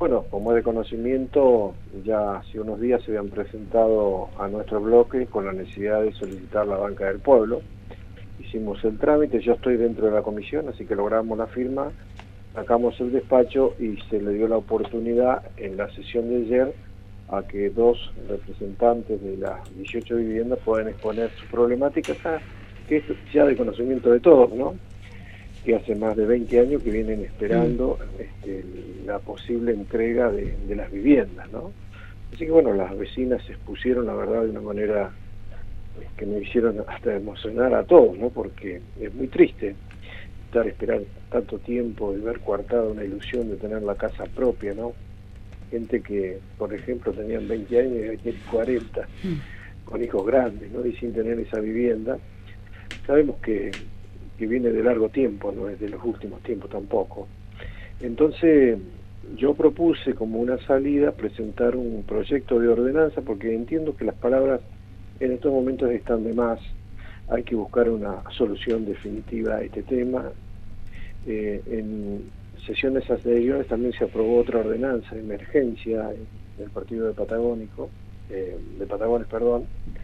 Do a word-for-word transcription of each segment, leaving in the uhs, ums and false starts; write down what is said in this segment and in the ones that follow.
Bueno, como es de conocimiento, ya hace unos días se habían presentado a nuestro bloque con la necesidad de solicitar la banca del pueblo. Hicimos el trámite, yo estoy dentro de la comisión, así que logramos la firma, sacamos el despacho y se le dio la oportunidad en la sesión de ayer a que dos representantes de las dieciocho viviendas puedan exponer su problemática, que es ya de conocimiento de todos, ¿no? Que hace más de veinte años que vienen esperando este, la posible entrega de, de las viviendas, ¿no? Así que bueno, las vecinas se expusieron, la verdad, de una manera que me hicieron hasta emocionar a todos, ¿no? Porque es muy triste estar esperando tanto tiempo y ver coartada una ilusión de tener la casa propia, ¿no? Gente que, por ejemplo, tenían veinte años y hoy tienen cuarenta, con hijos grandes, ¿no? Y sin tener esa vivienda. Sabemos que que viene de largo tiempo, no es de los últimos tiempos tampoco. Entonces yo propuse como una salida presentar un proyecto de ordenanza, porque entiendo que las palabras en estos momentos están de más, hay que buscar una solución definitiva a este tema. Eh, en sesiones anteriores también se aprobó otra ordenanza de emergencia del partido de Patagónico, eh, de Patagones, perdón,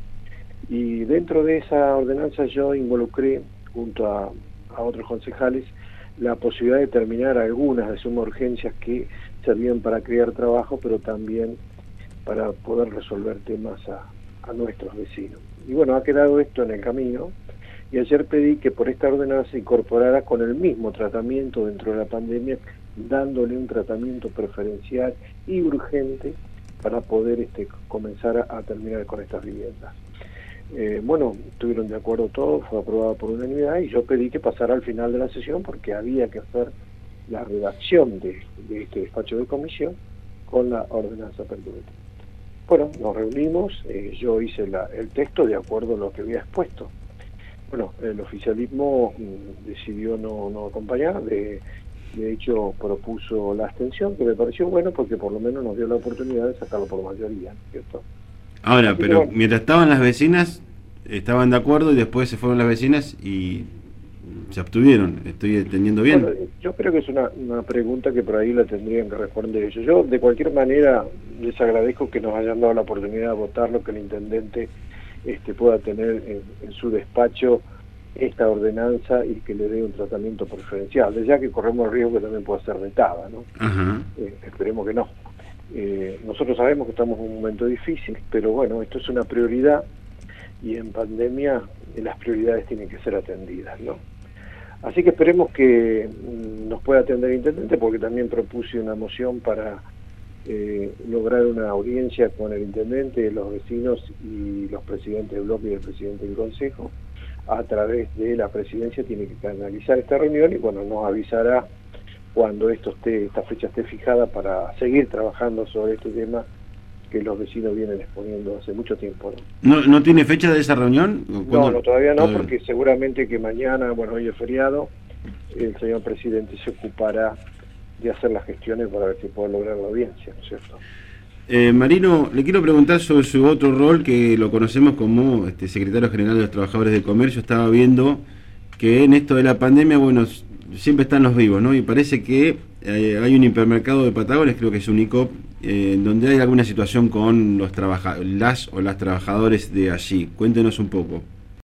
y dentro de esa ordenanza yo involucré junto a, a otros concejales, la posibilidad de terminar algunas de suma urgencias que servían para crear trabajo, pero también para poder resolver temas a, a nuestros vecinos. Y bueno, ha quedado esto en el camino, y ayer pedí que por esta ordenanza se incorporara con el mismo tratamiento dentro de la pandemia, dándole un tratamiento preferencial y urgente para poder este, comenzar a, a terminar con estas viviendas. Eh, bueno, estuvieron de acuerdo todos, fue aprobado por unanimidad y yo pedí que pasara al final de la sesión porque había que hacer la redacción de, de este despacho de comisión con la ordenanza pertinente. Bueno, nos reunimos, eh, yo hice la, el texto de acuerdo a lo que había expuesto. Bueno, el oficialismo mm, decidió no, no acompañar, de, de hecho propuso la abstención, que me pareció bueno porque por lo menos nos dio la oportunidad de sacarlo por mayoría, ¿cierto? Ahora, Así pero bueno, mientras estaban las vecinas, estaban de acuerdo y después se fueron las vecinas y se abstuvieron. ¿Estoy entendiendo bien? Bueno, yo creo que es una, una pregunta que por ahí la tendrían que responder ellos. Yo, de cualquier manera, les agradezco que nos hayan dado la oportunidad de votarlo, que el intendente este, pueda tener en, en su despacho esta ordenanza y que le dé un tratamiento preferencial. Desde ya que corremos el riesgo que también pueda ser vetada, ¿no? Ajá. Eh, esperemos que no. Eh, nosotros sabemos que estamos en un momento difícil, pero bueno, esto es una prioridad y en pandemia eh, las prioridades tienen que ser atendidas, ¿no? Así que esperemos que mm, nos pueda atender el intendente, porque también propuse una moción para eh, lograr una audiencia con el intendente, los vecinos y los presidentes del bloque y el presidente del consejo. A través de la presidencia tiene que canalizar esta reunión y bueno, nos avisará cuando esto esté, esta fecha esté fijada para seguir trabajando sobre este tema que los vecinos vienen exponiendo hace mucho tiempo, ¿no? ¿No, no tiene fecha de esa reunión? No, no, todavía no, todavía? porque seguramente que mañana, bueno, hoy es feriado, el señor presidente se ocupará de hacer las gestiones para ver si puede lograr la audiencia, ¿no es cierto? Eh, Marino, le quiero preguntar sobre su otro rol, que lo conocemos como este, secretario general de los trabajadores de comercio. Estaba viendo que en esto de la pandemia, bueno, siempre están los vivos, ¿no? Y parece que eh, hay un hipermercado de Patagones, creo que es Unicop, eh, en donde hay alguna situación con los trabaja las o las trabajadores de allí. Cuéntenos un poco.